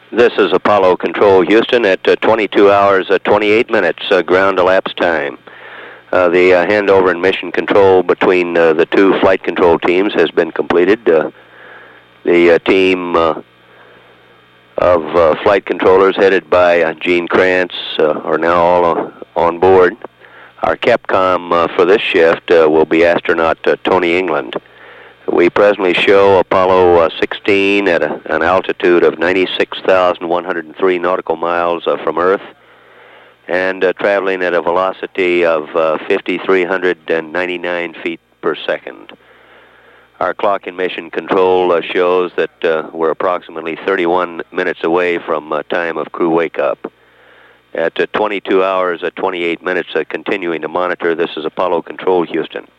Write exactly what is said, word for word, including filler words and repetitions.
This is Apollo Control Houston at uh, twenty-two hours, uh, twenty-eight minutes uh, ground elapsed time. Uh, the uh, handover and mission control between uh, the two flight control teams has been completed. Uh, the uh, team uh, of uh, flight controllers headed by uh, Gene Krantz uh, are now all uh, on board. Our Capcom uh, for this shift uh, will be astronaut uh, Tony England. We presently show Apollo uh, sixteen at a, an altitude of ninety-six thousand one hundred three nautical miles uh, from Earth and uh, traveling at a velocity of uh, five thousand three hundred ninety-nine feet per second. Our clock in mission control uh, shows that uh, we're approximately thirty-one minutes away from uh, time of crew wake-up. At uh, twenty-two hours, uh, twenty-eight minutes, uh, continuing to monitor, this is Apollo Control Houston.